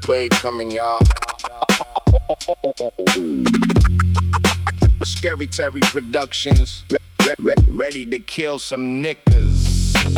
Blade coming, y'all. Scary Terry Productions, ready to kill some niggas.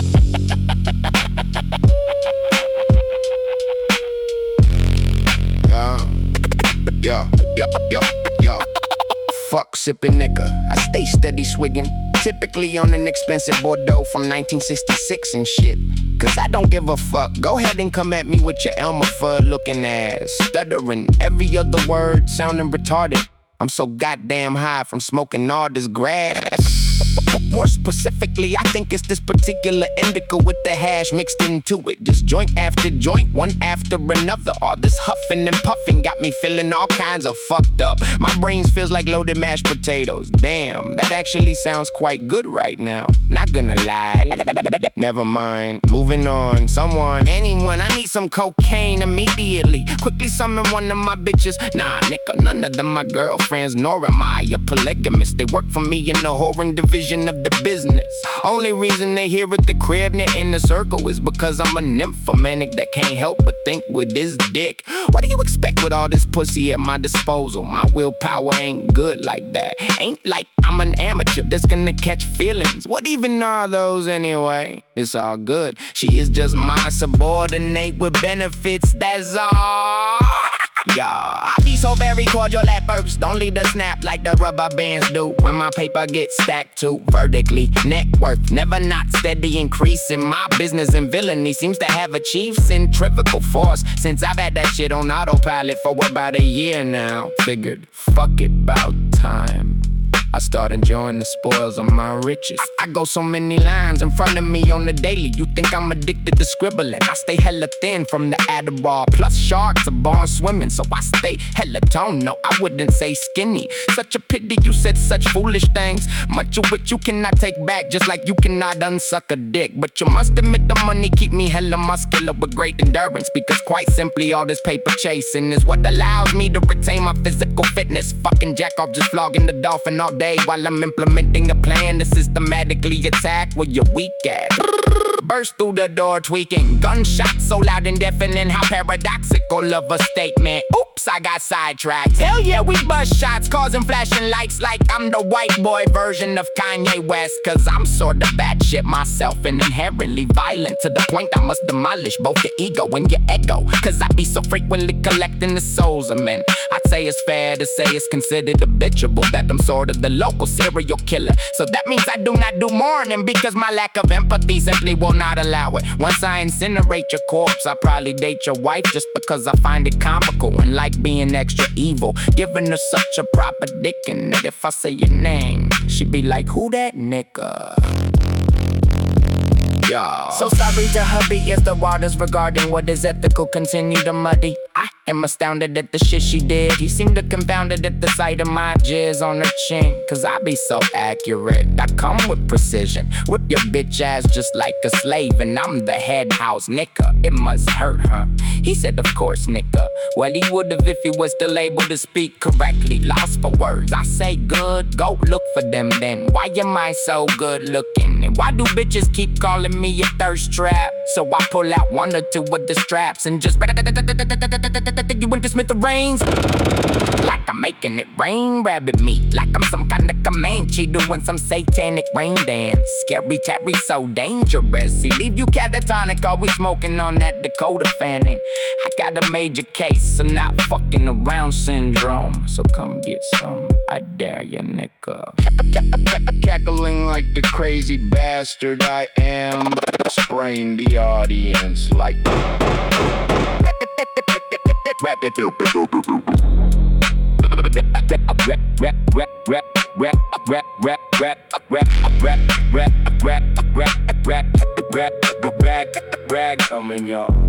Yo. Fuck sippin' nigga, I stay steady swiggin'. Typically on an expensive Bordeaux from 1966 and shit. Cause I don't give a fuck. Go ahead and come at me with your Elmer Fudd looking ass. Stuttering every other word, sounding retarded. I'm so goddamn high from smoking all this grass. More specifically, I think it's this particular indica with the hash mixed into it. Just joint after joint, one after another. All this huffing and puffing got me feeling all kinds of fucked up. My brains feels like loaded mashed potatoes. Damn, that actually sounds quite good right now. Not gonna lie. Never mind, moving on. Someone, anyone, I need some cocaine immediately. Quickly summon one of my bitches. Nah, nigga, none of them my girlfriends, nor am I a polygamist. They work for me in the whoring division of the business. Only reason they here at the crib, in the circle, is because I'm a nymphomaniac that can't help but think with his dick. What do you expect with all this pussy at my disposal? My willpower ain't good like that. Ain't like I'm an amateur that's gonna catch feelings. What even are those anyway? It's all good. She is just my subordinate with benefits, that's all. Yeah, I be so very cordial at first. Don't leave the snap like the rubber bands do. When my paper gets stacked too vertically. Net worth never not steady increasing. My business and villainy seems to have achieved centrifugal force. Since I've had that shit on autopilot for about a year now. Figured, fuck it, about time I start enjoying the spoils of my riches. I go so many lines in front of me on the daily. You think I'm addicted to scribbling? I stay hella thin from the Adderall. Plus sharks are born swimming, so I stay hella toned. No, I wouldn't say skinny. Such a pity you said such foolish things. Much of which you cannot take back, just like you cannot unsuck a dick. But you must admit the money keep me hella muscular with great endurance. Because quite simply all this paper chasing is what allows me to retain my physical fitness. Fucking jack off just flogging the dolphin all day while I'm implementing a plan to systematically attack where you're weak at. Burst through the door tweaking. Gunshots so loud and deafening. How paradoxical of a statement. Oops, I got sidetracked. Hell yeah, we bust shots, causing flashing lights like I'm the white boy version of Kanye West. Cause I'm sorta batshit myself and inherently violent to the point I must demolish both your ego and your ego. Cause I be so frequently collecting the souls of men. I'd say it's fair to say it's considered habitual that I'm sort of the local serial killer. So that means I do not do mourning because my lack of empathy simply will not allow it. Once I incinerate your corpse, I'll probably date your wife just because I find it comical and like being extra evil. Giving her such a proper dick, and that if I say your name, she be like, who that nigga? Yeah. So sorry to hubby if the waters regarding what is ethical continue to muddy. I am astounded at the shit she did. He seemed to confounded at the sight of my jizz on her chin. Cause I be so accurate, I come with precision. Whip your bitch ass just like a slave, and I'm the head house nigga. It must hurt, huh? He said, of course, nigga. Well, he would've if he was still able to speak correctly. Lost for words, I say good, go look for them then. Why am I so good looking? And why do bitches keep calling me a thirst trap? So I pull out one or two of the straps and just you went to Smithereens like I'm making it rain, rabbit meat like I'm some kind of Comanche doing some satanic rain dance. Scary Terry so dangerous, he leave you catatonic. Always smoking on that Dakota Fanning. I got a major case of not fucking around syndrome, so come get some, I dare you, nigga. Cackling like the crazy bastard I am, spraying the audience like rap it rap coming, y'all.